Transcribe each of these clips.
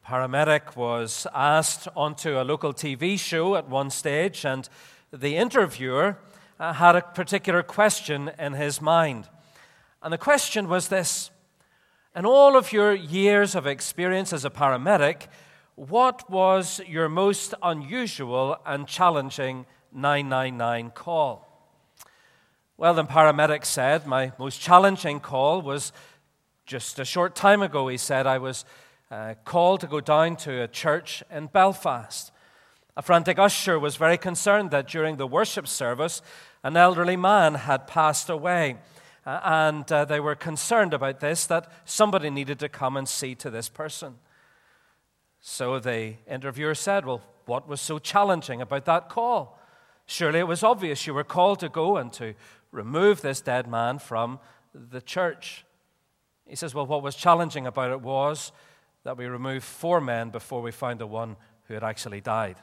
paramedic was asked onto a local TV show at one stage, and the interviewer had a particular question in his mind. And the question was this: in all of your years of experience as a paramedic, what was your most unusual and challenging 999 call? Well, the paramedic said, my most challenging call was just a short time ago. He said, I was called to go down to a church in Belfast. A frantic usher was very concerned that during the worship service, an elderly man had passed away. And they were concerned about this, that somebody needed to come and see to this person. So the interviewer said, well, what was so challenging about that call? Surely it was obvious you were called to go and to remove this dead man from the church. He says, well, what was challenging about it was that we removed 4 men before we found the one who had actually died.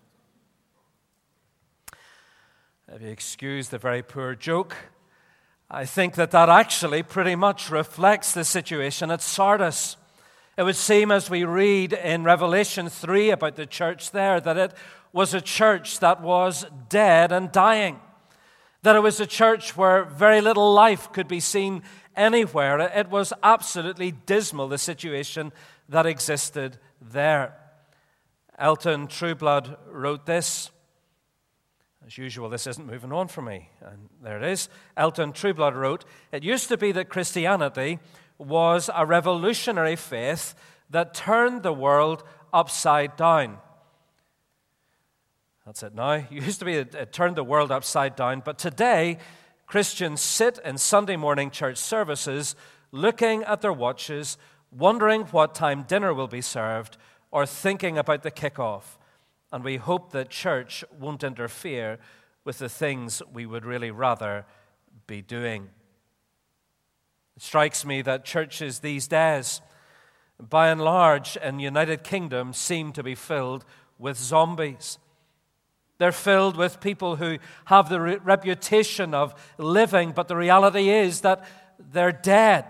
If you excuse the very poor joke, I think that actually pretty much reflects the situation at Sardis. It would seem, as we read in Revelation 3 about the church there, that it was a church that was dead and dying. That it was a church where very little life could be seen anywhere. It was absolutely dismal, the situation that existed there. Elton Trueblood wrote this. As usual, this isn't moving on for me. And there it is. Elton Trueblood wrote, it used to be that Christianity was a revolutionary faith that turned the world upside down. That's it now. It used to be it turned the world upside down. But today, Christians sit in Sunday morning church services looking at their watches, wondering what time dinner will be served, or thinking about the kickoff. And we hope that church won't interfere with the things we would really rather be doing. It strikes me that churches these days, by and large in the United Kingdom, seem to be filled with zombies. They're filled with people who have the reputation of living, but the reality is that they're dead.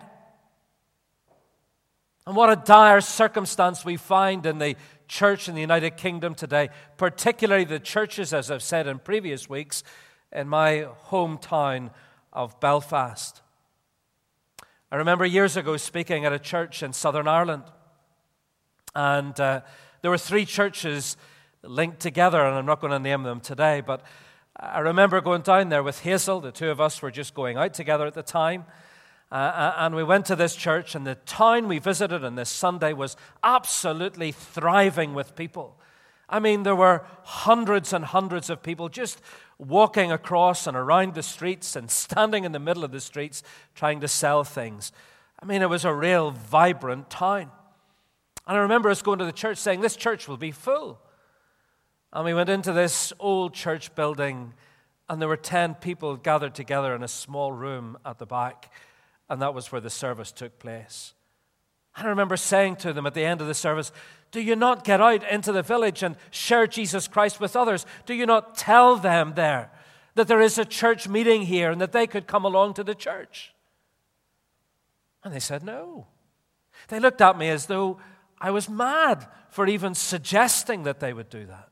And what a dire circumstance we find in the church in the United Kingdom today, particularly the churches, as I've said in previous weeks, in my hometown of Belfast. I remember years ago speaking at a church in Southern Ireland, and there were 3 churches linked together, and I'm not going to name them today, but I remember going down there with Hazel. The 2 of us were just going out together at the time. And we went to this church, and the town we visited on this Sunday was absolutely thriving with people. I mean, there were hundreds and hundreds of people just walking across and around the streets and standing in the middle of the streets trying to sell things. I mean, it was a real vibrant town. And I remember us going to the church saying, this church will be full. And we went into this old church building, and there were 10 people gathered together in a small room at the back. And that was where the service took place. And I remember saying to them at the end of the service, do you not get out into the village and share Jesus Christ with others? Do you not tell them there that there is a church meeting here and that they could come along to the church? And they said no. They looked at me as though I was mad for even suggesting that they would do that.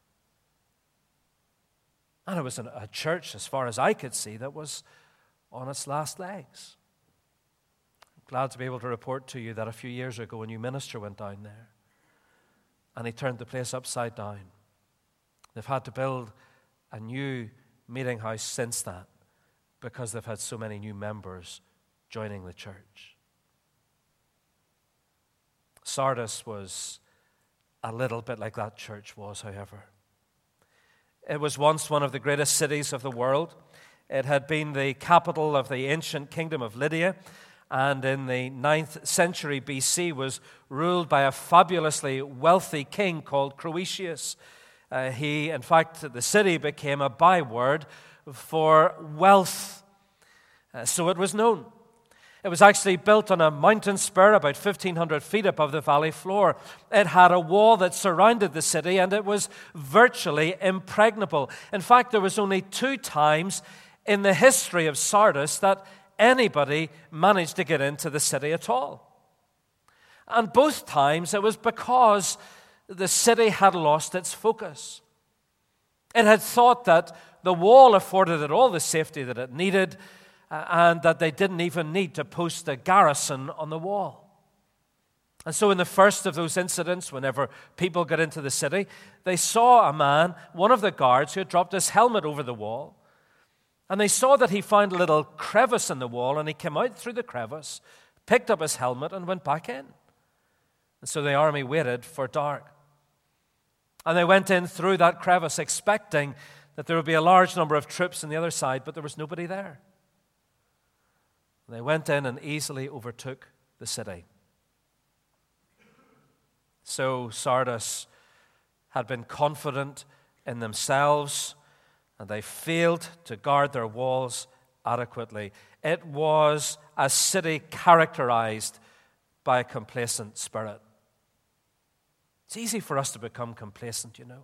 And it was a church, as far as I could see, that was on its last legs. Glad to be able to report to you that a few years ago a new minister went down there and he turned the place upside down. They've had to build a new meeting house since that because they've had so many new members joining the church. Sardis was a little bit like that church was, however. It was once one of the greatest cities of the world. It had been the capital of the ancient kingdom of Lydia, and in the 9th century BC was ruled by a fabulously wealthy king called Croesus. In fact, the city became a byword for wealth. So it was known. It was actually built on a mountain spur about 1,500 feet above the valley floor. It had a wall that surrounded the city, and it was virtually impregnable. In fact, there was only 2 times in the history of Sardis that anybody managed to get into the city at all. And both times it was because the city had lost its focus. It had thought that the wall afforded it all the safety that it needed, and that they didn't even need to post a garrison on the wall. And so in the first of those incidents, whenever people got into the city, they saw a man, one of the guards, who had dropped his helmet over the wall. And they saw that he found a little crevice in the wall, and he came out through the crevice, picked up his helmet, and went back in. And so the army waited for dark. And they went in through that crevice, expecting that there would be a large number of troops on the other side, but there was nobody there. They went in and easily overtook the city. So Sardis had been confident in themselves, and they failed to guard their walls adequately. It was a city characterized by a complacent spirit. It's easy for us to become complacent, you know.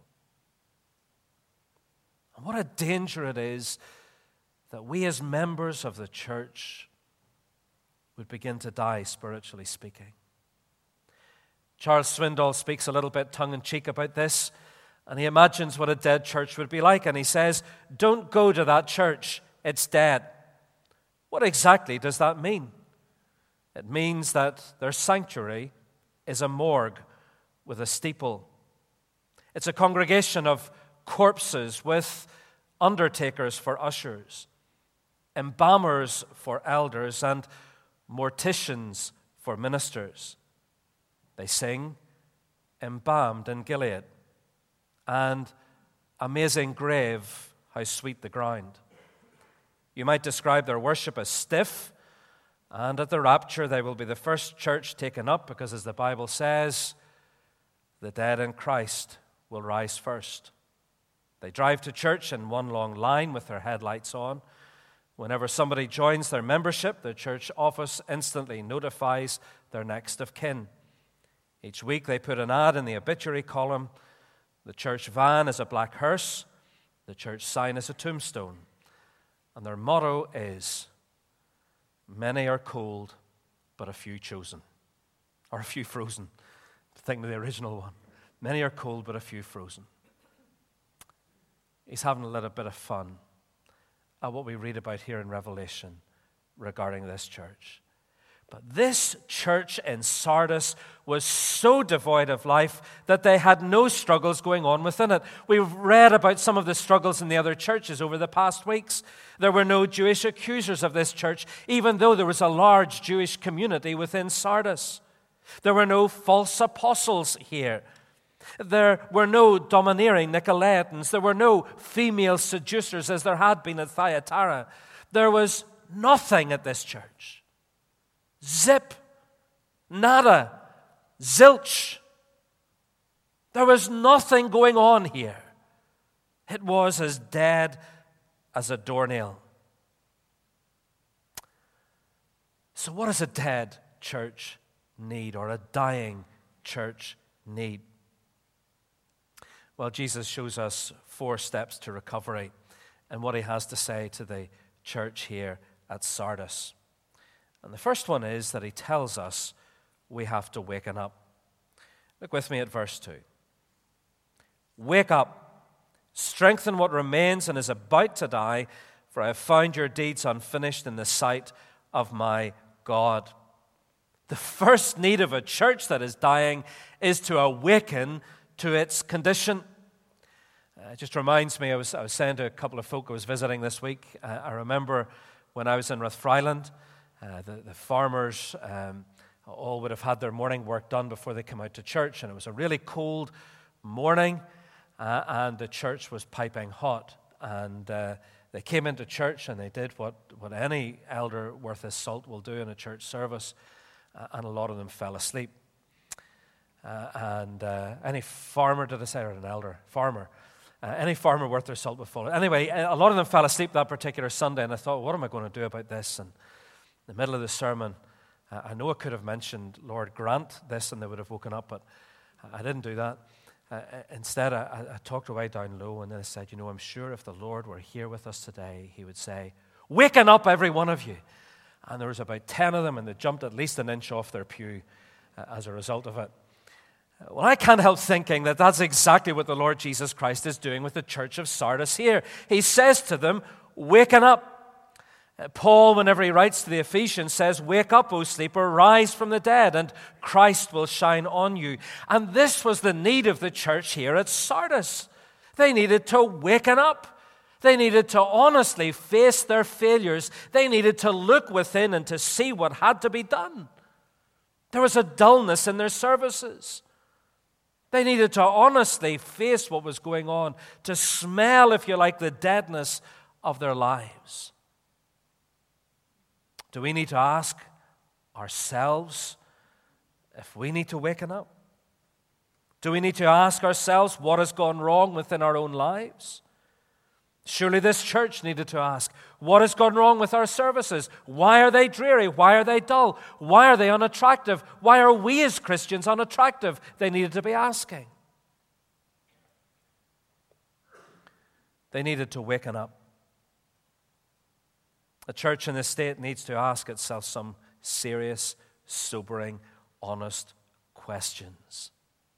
And what a danger it is that we as members of the church would begin to die, spiritually speaking. Charles Swindoll speaks a little bit tongue-in-cheek about this, and he imagines what a dead church would be like, and he says, "Don't go to that church, it's dead." What exactly does that mean? It means that their sanctuary is a morgue with a steeple. It's a congregation of corpses with undertakers for ushers, embalmers for elders, and morticians for ministers. They sing "Embalmed in Gilead" and "Amazing Grave, how sweet the ground." You might describe their worship as stiff, and at the rapture they will be the first church taken up because, as the Bible says, the dead in Christ will rise first. They drive to church in one long line with their headlights on. Whenever somebody joins their membership, the church office instantly notifies their next of kin. Each week they put an ad in the obituary column. The church van is a black hearse. The church sign is a tombstone. And their motto is, "Many are called, but a few chosen." Or a few frozen. Think of the original one. Many are called, but a few frozen. He's having a little bit of fun at what we read about here in Revelation regarding this church. But this church in Sardis was so devoid of life that they had no struggles going on within it. We've read about some of the struggles in the other churches over the past weeks. There were no Jewish accusers of this church, even though there was a large Jewish community within Sardis. There were no false apostles here. There were no domineering Nicolaitans. There were no female seducers as there had been at Thyatira. There was nothing at this church. Zip, nada, zilch. There was nothing going on here. It was as dead as a doornail. So what does a dead church need, or a dying church need? Well, Jesus shows us 4 steps to recovery and what he has to say to the church here at Sardis. And the first one is that he tells us we have to waken up. Look with me at verse 2. "Wake up, strengthen what remains and is about to die, for I have found your deeds unfinished in the sight of my God." The first need of a church that is dying is to awaken to its condition. It just reminds me, I was saying to a couple of folk I was visiting this week, I remember when I was in Rathfriland, the farmers all would have had their morning work done before they came out to church, and it was a really cold morning, and the church was piping hot. And they came into church, and they did what any elder worth his salt will do in a church service, and a lot of them fell asleep. Any farmer, did I say, or an elder? Farmer. Any farmer worth their salt would fall. Anyway, a lot of them fell asleep that particular Sunday, and I thought, what am I going to do about this? And in the middle of the sermon, I know I could have mentioned, "Lord, grant this," and they would have woken up, but I didn't do that. Instead, I talked away down low, and then I said, I'm sure if the Lord were here with us today, he would say, "Waken up, every one of you." And there was about 10 of them, and they jumped at least an inch off their pew, as a result of it. Well, I can't help thinking that that's exactly what the Lord Jesus Christ is doing with the church of Sardis here. He says to them, waken up. Paul, whenever he writes to the Ephesians, says, wake up, O sleeper, rise from the dead, and Christ will shine on you. And this was the need of the church here at Sardis. They needed to waken up. They needed to honestly face their failures. They needed to look within and to see what had to be done. There was a dullness in their services. They needed to honestly face what was going on, to smell, if you like, the deadness of their lives. Do we need to ask ourselves if we need to waken up? Do we need to ask ourselves what has gone wrong within our own lives? Surely this church needed to ask, what has gone wrong with our services? Why are they dreary? Why are they dull? Why are they unattractive? Why are we as Christians unattractive? They needed to be asking. They needed to waken up. A church in this state needs to ask itself some serious, sobering, honest questions.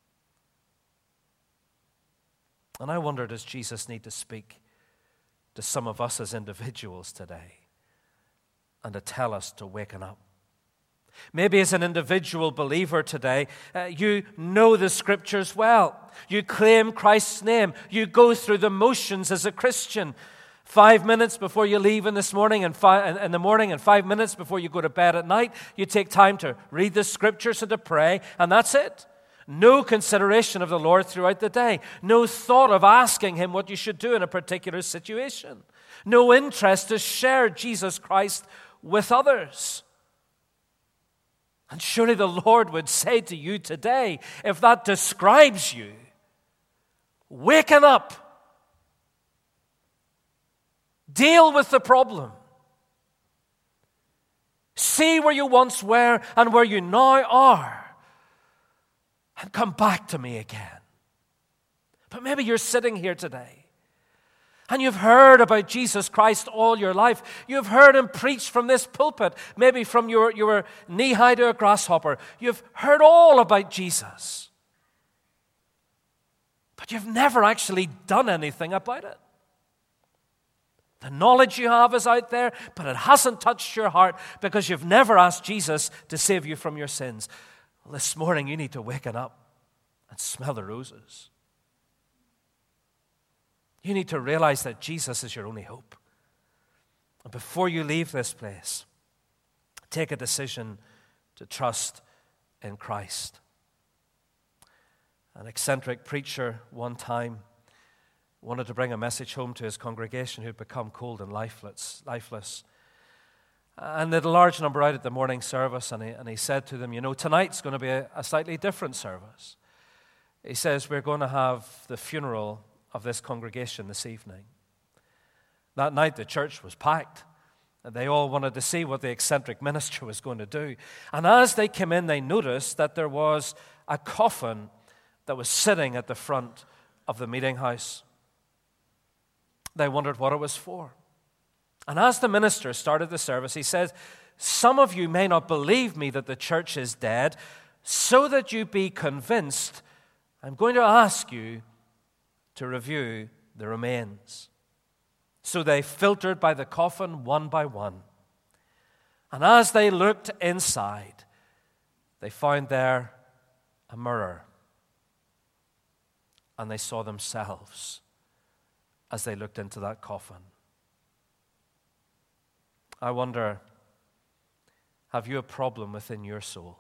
And I wonder, does Jesus need to speak to some of us as individuals today and to tell us to waken up? Maybe as an individual believer today, you know the Scriptures well. You claim Christ's name. You go through the motions as a Christian. 5 minutes before you leave in the morning and 5 minutes before you go to bed at night, you take time to read the Scriptures and to pray, and that's it. No consideration of the Lord throughout the day. No thought of asking Him what you should do in a particular situation. No interest to share Jesus Christ with others. And surely the Lord would say to you today, if that describes you, waken up. Deal with the problem. See where you once were and where you now are. And come back to me again. But maybe you're sitting here today and you've heard about Jesus Christ all your life. You've heard Him preach from this pulpit, maybe from your knee-high to a grasshopper. You've heard all about Jesus. But you've never actually done anything about it. The knowledge you have is out there, but it hasn't touched your heart because you've never asked Jesus to save you from your sins. Well, this morning you need to waken up and smell the roses. You need to realize that Jesus is your only hope. And before you leave this place, take a decision to trust in Christ. An eccentric preacher one time wanted to bring a message home to his congregation who'd become cold and lifeless. And they had a large number out at the morning service, and he said to them, you know, tonight's going to be a slightly different service. He says, we're going to have the funeral of this congregation this evening. That night the church was packed, and they all wanted to see what the eccentric minister was going to do. And as they came in, they noticed that there was a coffin that was sitting at the front of the meeting house. They wondered what it was for. And as the minister started the service, he said, some of you may not believe me that the church is dead. So that you be convinced, I'm going to ask you to review the remains. So they filtered by the coffin one by one. And as they looked inside, they found there a mirror. And they saw themselves as they looked into that coffin. I wonder, have you a problem within your soul?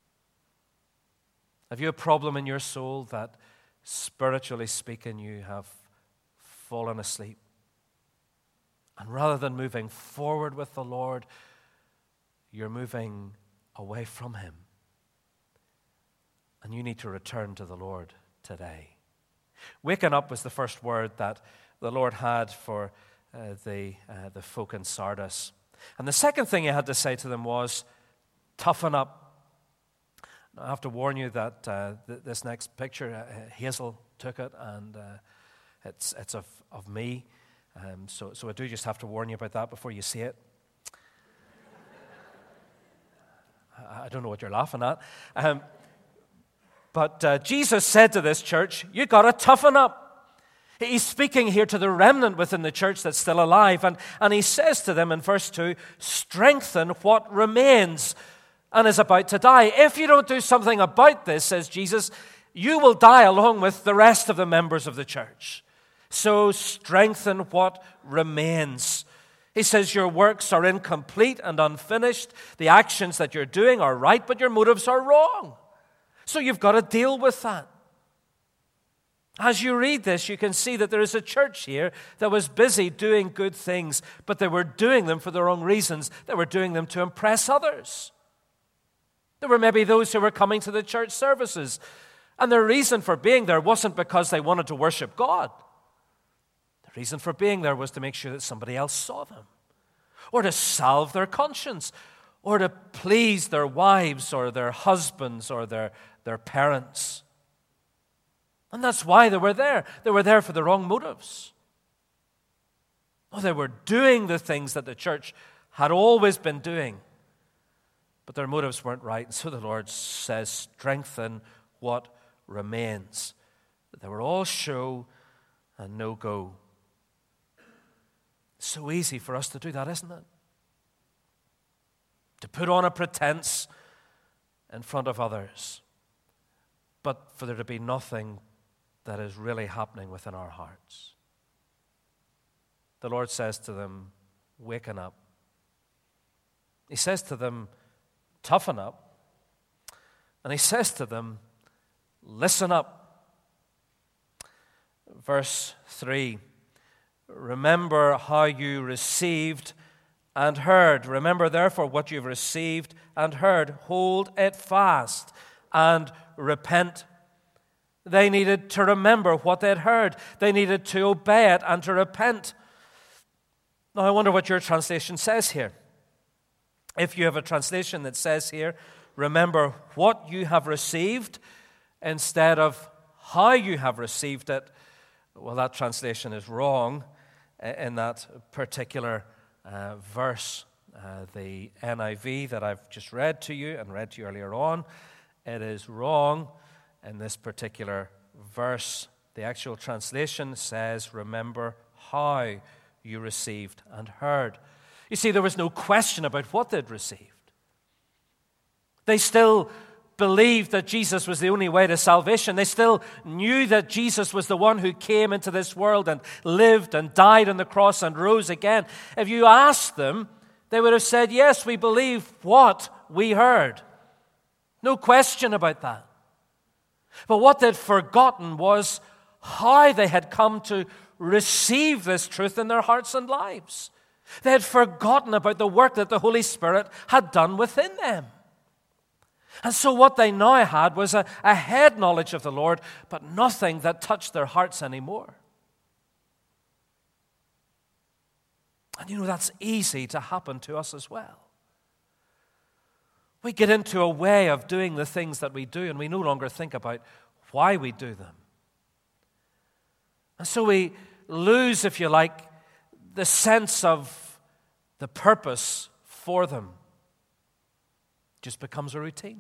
Have you a problem in your soul that, spiritually speaking, you have fallen asleep? And rather than moving forward with the Lord, you're moving away from Him. And you need to return to the Lord today. Waking up was the first word that the Lord had for the folk in Sardis. And the second thing He had to say to them was, toughen up. Now, I have to warn you that this next picture, Hazel took it, and it's of me. So I do just have to warn you about that before you see it. I don't know what you're laughing at. But Jesus said to this church, you've got to toughen up. He's speaking here to the remnant within the church that's still alive. And he says to them in verse 2, strengthen what remains and is about to die. If you don't do something about this, says Jesus, you will die along with the rest of the members of the church. So strengthen what remains. He says your works are incomplete and unfinished. The actions that you're doing are right, but your motives are wrong. So you've got to deal with that. As you read this, you can see that there is a church here that was busy doing good things, but they were doing them for the wrong reasons. They were doing them to impress others. There were maybe those who were coming to the church services, and their reason for being there wasn't because they wanted to worship God. The reason for being there was to make sure that somebody else saw them, or to salve their conscience, or to please their wives or their husbands or their parents. And that's why they were there. They were there for the wrong motives. Oh, they were doing the things that the church had always been doing, but their motives weren't right. And so the Lord says, strengthen what remains. They were all show and no go. It's so easy for us to do that, isn't it? To put on a pretense in front of others, but for there to be nothing that is really happening within our hearts. The Lord says to them, waken up. He says to them, toughen up. And he says to them, listen up. Verse 3, remember how you received and heard. Remember therefore what you've received and heard. Hold it fast and repent. They needed to remember what they'd heard. They needed to obey it and to repent. Now, I wonder what your translation says here. If you have a translation that says here, remember what you have received instead of how you have received it, well, that translation is wrong in that particular verse. The NIV that I've just read to you and read to you earlier on, it is wrong. In this particular verse, the actual translation says, remember how you received and heard. You see, there was no question about what they'd received. They still believed that Jesus was the only way to salvation. They still knew that Jesus was the one who came into this world and lived and died on the cross and rose again. If you asked them, they would have said, yes, we believe what we heard. No question about that. But what they'd forgotten was how they had come to receive this truth in their hearts and lives. They had forgotten about the work that the Holy Spirit had done within them. And so what they now had was a head knowledge of the Lord, but nothing that touched their hearts anymore. And you know, that's easy to happen to us as well. We get into a way of doing the things that we do, and we no longer think about why we do them. And so we lose, if you like, the sense of the purpose for them. It just becomes a routine.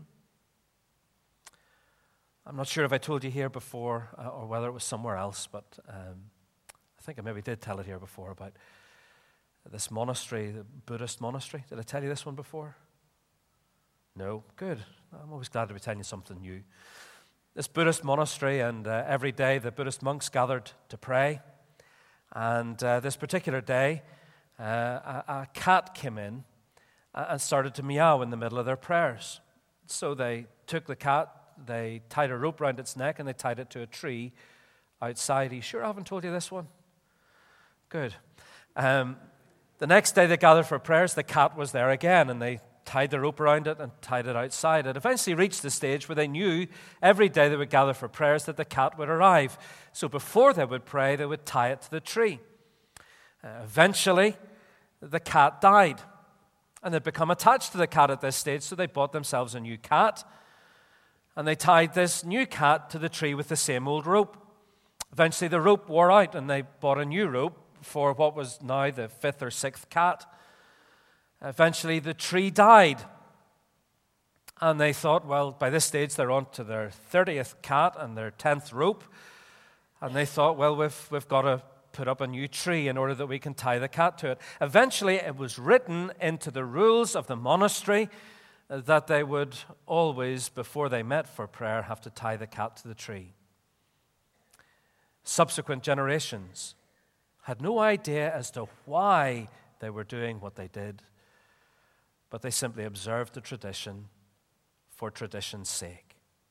I'm not sure if I told you here before or whether it was somewhere else, but I think I maybe did tell it here before about this monastery, the Buddhist monastery. Did I tell you this one before? No? Good. I'm always glad to be telling you something new. This Buddhist monastery, and every day the Buddhist monks gathered to pray. And this particular day, a cat came in and started to meow in the middle of their prayers. So they took the cat, they tied a rope around its neck, and they tied it to a tree outside. Are you sure I haven't told you this one? Good. The next day they gathered for prayers, the cat was there again, and they tied the rope around it and tied it outside. It eventually reached the stage where they knew every day they would gather for prayers that the cat would arrive. So before they would pray, they would tie it to the tree. Eventually, the cat died. And they'd become attached to the cat at this stage, so they bought themselves a new cat. And they tied this new cat to the tree with the same old rope. Eventually, the rope wore out, and they bought a new rope for what was now the fifth or sixth cat. Eventually, the tree died. And they thought, well, by this stage they're on to their 30th cat and their 10th rope. And they thought, well, we've got to put up a new tree in order that we can tie the cat to it. Eventually, it was written into the rules of the monastery that they would always, before they met for prayer, have to tie the cat to the tree. Subsequent generations had no idea as to why they were doing what they did, but they simply observed the tradition for tradition's sake.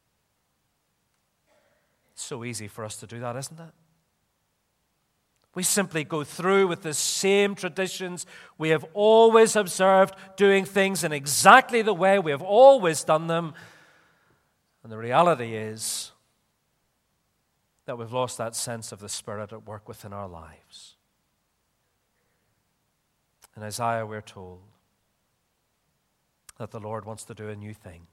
It's so easy for us to do that, isn't it? We simply go through with the same traditions we have always observed, doing things in exactly the way we have always done them. And the reality is that we've lost that sense of the Spirit at work within our lives. In Isaiah, we're told that the Lord wants to do a new thing.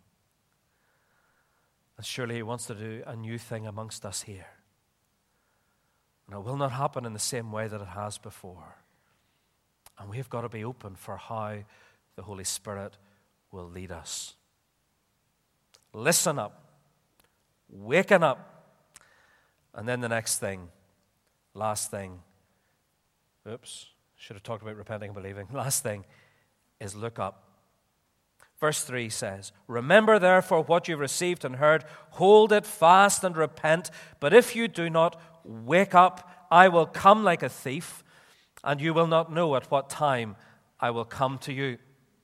And surely He wants to do a new thing amongst us here. And it will not happen in the same way that it has before. And we've got to be open for how the Holy Spirit will lead us. Listen up. Waken up. And then the next thing, last thing. Should have talked about repenting and believing. Last thing is look up. Verse 3 says, "Remember therefore what you received and heard, hold it fast and repent. But if you do not, wake up, I will come like a thief, and you will not know at what time I will come to you."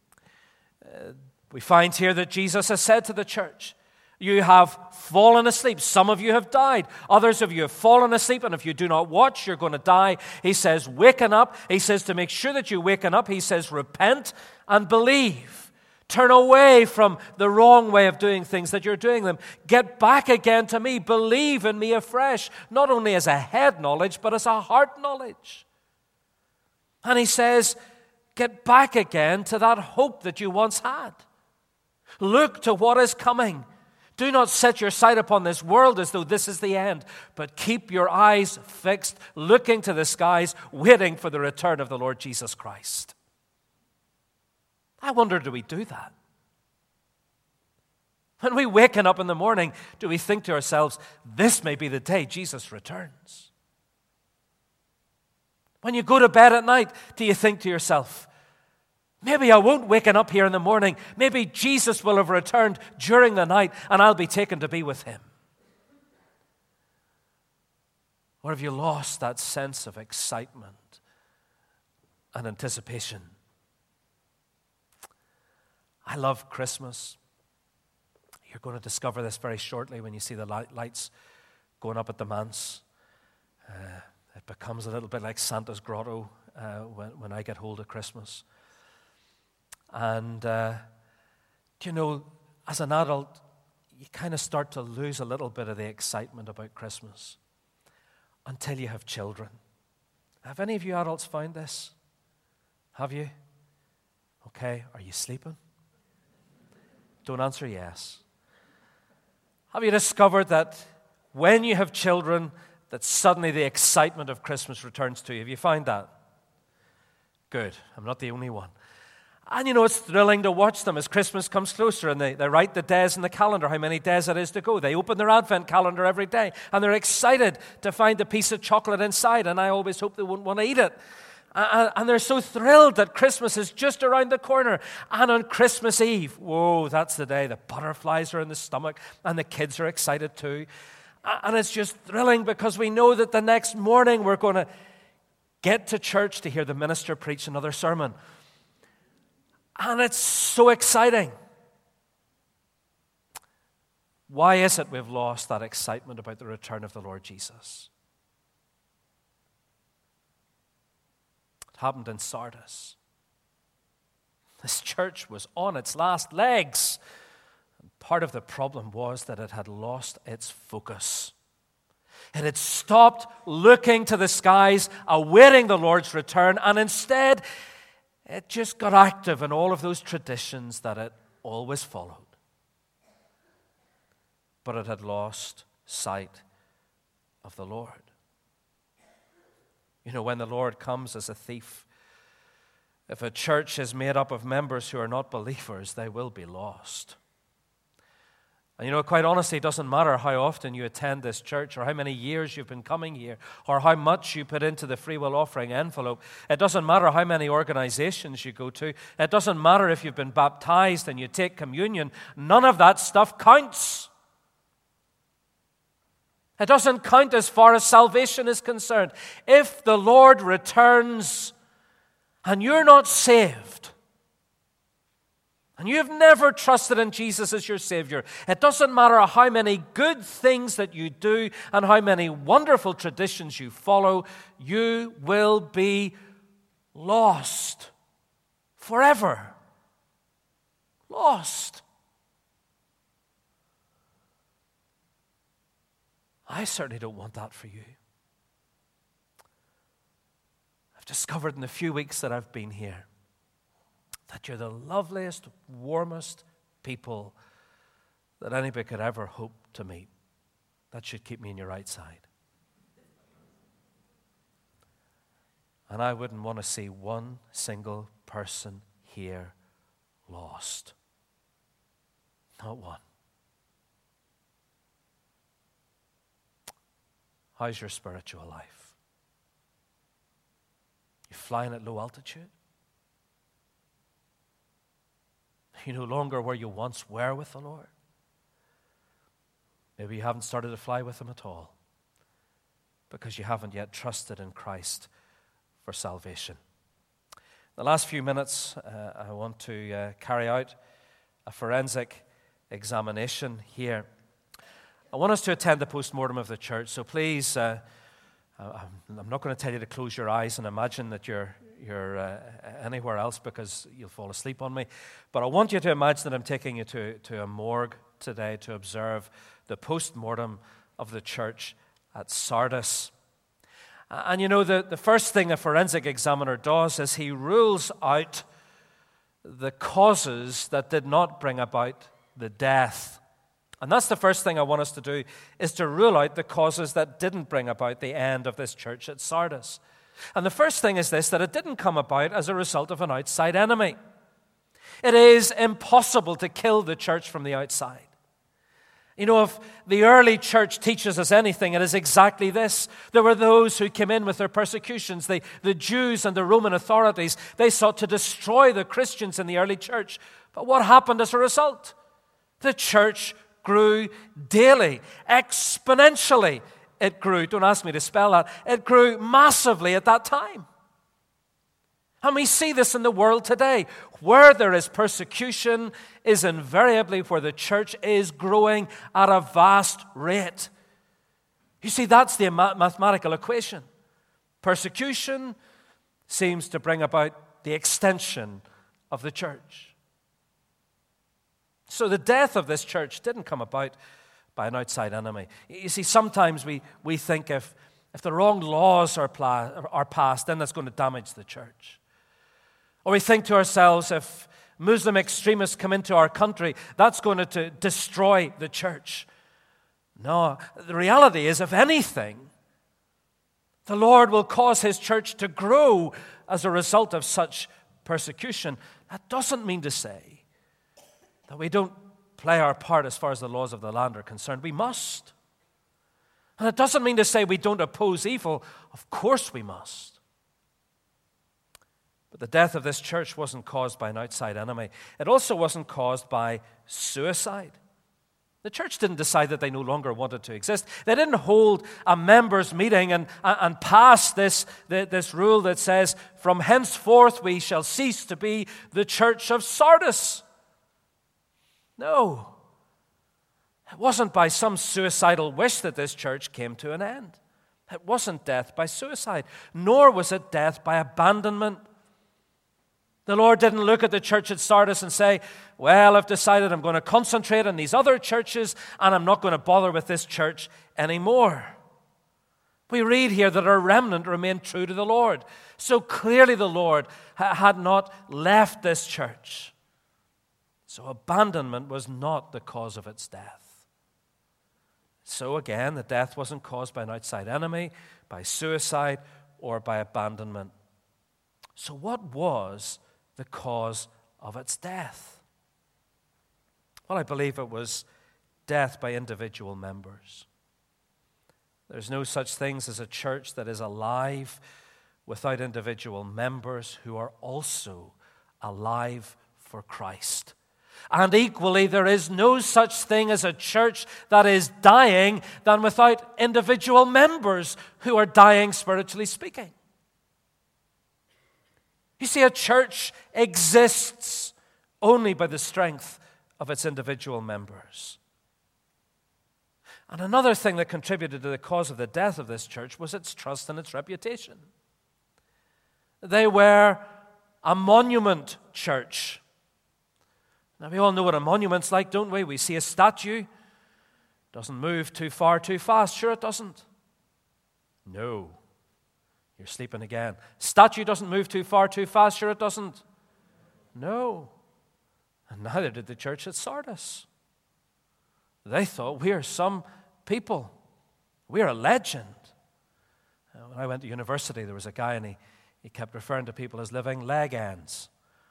We find here that Jesus has said to the church, you have fallen asleep. Some of you have died. Others of you have fallen asleep, and if you do not watch, you're going to die. He says, waken up. He says to make sure that you waken up, he says, repent and believe. Turn away from the wrong way of doing things that you're doing them. Get back again to me. Believe in me afresh, not only as a head knowledge, but as a heart knowledge. And he says, get back again to that hope that you once had. Look to what is coming. Do not set your sight upon this world as though this is the end, but keep your eyes fixed, looking to the skies, waiting for the return of the Lord Jesus Christ. I wonder, do we do that? When we waken up in the morning, do we think to ourselves, this may be the day Jesus returns? When you go to bed at night, do you think to yourself, maybe I won't waken up here in the morning. Maybe Jesus will have returned during the night and I'll be taken to be with him. Or have you lost that sense of excitement and anticipation? I love Christmas. You're going to discover this very shortly when you see the lights going up at the manse. It becomes a little bit like Santa's grotto when I get hold of Christmas. And, you know, as an adult, you kind of start to lose a little bit of the excitement about Christmas until you have children. Have any of you adults found this? Have you? Okay, are you sleeping? Don't answer yes. Have you discovered that when you have children, that suddenly the excitement of Christmas returns to you? Have you found that? Good. I'm not the only one. And you know, it's thrilling to watch them as Christmas comes closer and they write the days in the calendar, how many days it is to go. They open their Advent calendar every day and they're excited to find a piece of chocolate inside, and I always hope they won't want to eat it. And they're so thrilled that Christmas is just around the corner. And on Christmas Eve, whoa, that's the day the butterflies are in the stomach and the kids are excited too. And it's just thrilling because we know that the next morning we're going to get to church to hear the minister preach another sermon. And it's so exciting. Why is it we've lost that excitement about the return of the Lord Jesus? Happened in Sardis. This church was on its last legs. And part of the problem was that it had lost its focus. It had stopped looking to the skies, awaiting the Lord's return, and instead it just got active in all of those traditions that it always followed. But it had lost sight of the Lord. You know, when the Lord comes as a thief, if a church is made up of members who are not believers, they will be lost. And quite honestly, it doesn't matter how often you attend this church or how many years you've been coming here or how much you put into the free will offering envelope. It doesn't matter how many organizations you go to. It doesn't matter if you've been baptized and you take communion. None of that stuff counts. It doesn't count as far as salvation is concerned. If the Lord returns and you're not saved, and you've never trusted in Jesus as your Savior, it doesn't matter how many good things that you do and how many wonderful traditions you follow, you will be lost forever. Lost. I certainly don't want that for you. I've discovered in the few weeks that I've been here that you're the loveliest, warmest people that anybody could ever hope to meet. That should keep me on your right side. And I wouldn't want to see one single person here lost. Not one. How's your spiritual life? You flying at low altitude? You no longer where you once were with the Lord. Maybe you haven't started to fly with Him at all because you haven't yet trusted in Christ for salvation. The last few minutes, I want to carry out a forensic examination here. I want us to attend the post-mortem of the church, so please, I'm not going to tell you to close your eyes and imagine that you're anywhere else because you'll fall asleep on me. But I want you to imagine that I'm taking you to a morgue today to observe the post-mortem of the church at Sardis. And the first thing a forensic examiner does is he rules out the causes that did not bring about the death. And that's the first thing I want us to do, is to rule out the causes that didn't bring about the end of this church at Sardis. And the first thing is this, that it didn't come about as a result of an outside enemy. It is impossible to kill the church from the outside. If the early church teaches us anything, it is exactly this. There were those who came in with their persecutions. The Jews and the Roman authorities, they sought to destroy the Christians in the early church. But what happened as a result? The church grew daily, exponentially. It grew. Don't ask me to spell that. It grew massively at that time. And we see this in the world today. Where there is persecution is invariably where the church is growing at a vast rate. You see, that's the mathematical equation. Persecution seems to bring about the extension of the church. So the death of this church didn't come about by an outside enemy. You see, sometimes we think if the wrong laws are passed, then that's going to damage the church. Or we think to ourselves, if Muslim extremists come into our country, that's going to destroy the church. No, the reality is, if anything, the Lord will cause His church to grow as a result of such persecution. That doesn't mean to say that we don't play our part as far as the laws of the land are concerned. We must. And it doesn't mean to say we don't oppose evil. Of course we must. But the death of this church wasn't caused by an outside enemy. It also wasn't caused by suicide. The church didn't decide that they no longer wanted to exist. They didn't hold a members' meeting and pass this rule that says, from henceforth we shall cease to be the church of Sardis. No. It wasn't by some suicidal wish that this church came to an end. It wasn't death by suicide, nor was it death by abandonment. The Lord didn't look at the church at Sardis and say, well, I've decided I'm going to concentrate on these other churches and I'm not going to bother with this church anymore. We read here that our remnant remained true to the Lord. So clearly the Lord had not left this church. So abandonment was not the cause of its death. So again, the death wasn't caused by an outside enemy, by suicide, or by abandonment. So what was the cause of its death? Well, I believe it was death by individual members. There's no such things as a church that is alive without individual members who are also alive for Christ. And equally, there is no such thing as a church that is dying than without individual members who are dying, spiritually speaking. You see, a church exists only by the strength of its individual members. And another thing that contributed to the cause of the death of this church was its trust and its reputation. They were a monument church. Now, we all know what a monument's like, don't we? We see a statue. Doesn't move too far, too fast. Sure, it doesn't. No. You're sleeping again. Statue doesn't move too far, too fast. Sure, it doesn't. No. And neither did the church at Sardis. They thought, we are some people. We are a legend. When I went to university, there was a guy, and he kept referring to people as living leg ends.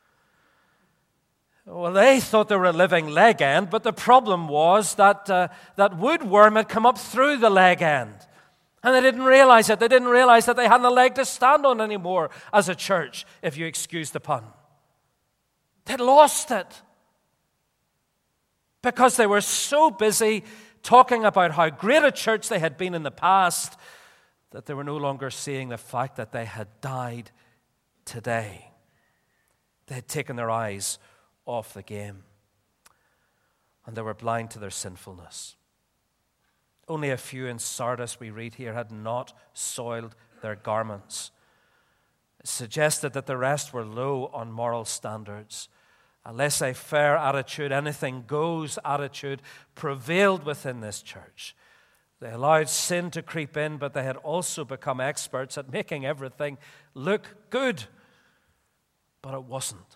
Well, they thought they were a living leg end, but the problem was that woodworm had come up through the leg end. And they didn't realize it. They didn't realize that they hadn't a leg to stand on anymore as a church, if you excuse the pun. They'd lost it because they were so busy talking about how great a church they had been in the past that they were no longer seeing the fact that they had died today. They had taken their eyes off the game, and they were blind to their sinfulness. Only a few in Sardis, we read here, had not soiled their garments. It suggested that the rest were low on moral standards. A laissez-faire attitude, anything goes attitude, prevailed within this church. They allowed sin to creep in, but they had also become experts at making everything look good. But it wasn't.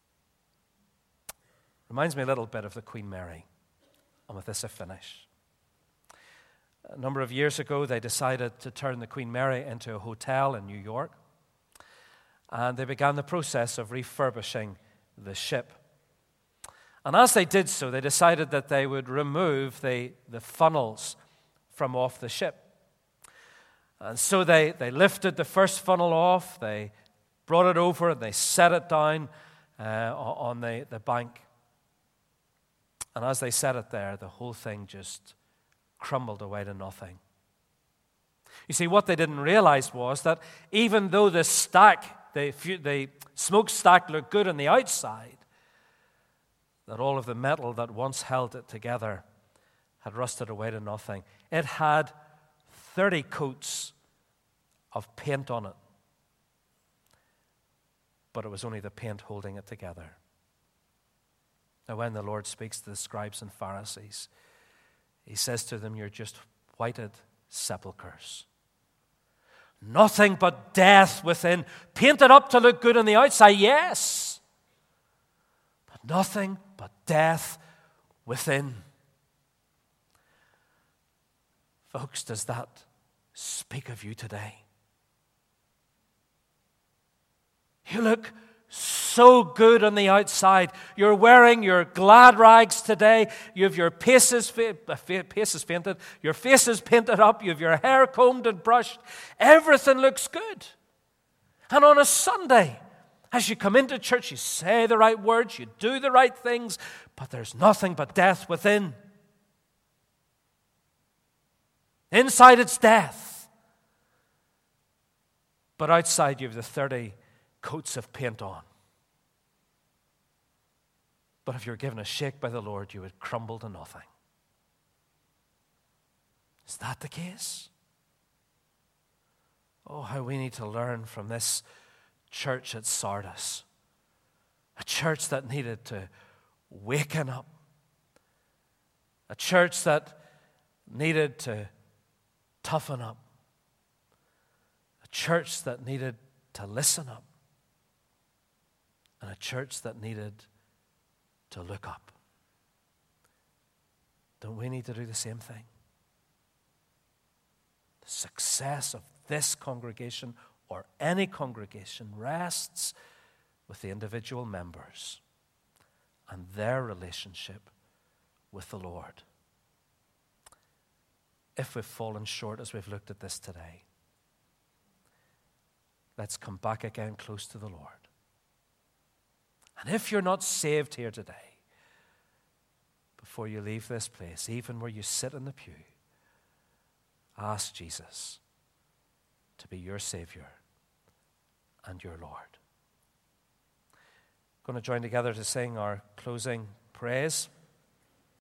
Reminds me a little bit of the Queen Mary. And with this I finish. A number of years ago, they decided to turn the Queen Mary into a hotel in New York. And they began the process of refurbishing the ship. And as they did so, they decided that they would remove the funnels from off the ship. And so they lifted the first funnel off, they brought it over, and they set it down on the bank. And as they set it there, the whole thing just crumbled away to nothing. You see, what they didn't realize was that even though the smokestack looked good on the outside, that all of the metal that once held it together had rusted away to nothing. It had 30 coats of paint on it, but it was only the paint holding it together. Now, when the Lord speaks to the scribes and Pharisees, he says to them, you're just whited sepulchres. Nothing but death within. Painted up to look good on the outside, yes. But nothing but death within. Folks, does that speak of you today? You look so good on the outside. You're wearing your glad rags today. You have your faces painted. Your face is painted up. You have your hair combed and brushed. Everything looks good. And on a Sunday, as you come into church, you say the right words, you do the right things, but there's nothing but death within. Inside it's death. But outside you have the 30 coats of paint on. But if you're given a shake by the Lord, you would crumble to nothing. Is that the case? Oh, how we need to learn from this church at Sardis. A church that needed to waken up. A church that needed to toughen up. A church that needed to listen up. And a church that needed to look up. Don't we need to do the same thing? The success of this congregation or any congregation rests with the individual members and their relationship with the Lord. if we've fallen short as we've looked at this today, let's come back again close to the Lord. And if you're not saved here today, before you leave this place, even where you sit in the pew, ask Jesus to be your Savior and your Lord. Going to join together to sing our closing praise.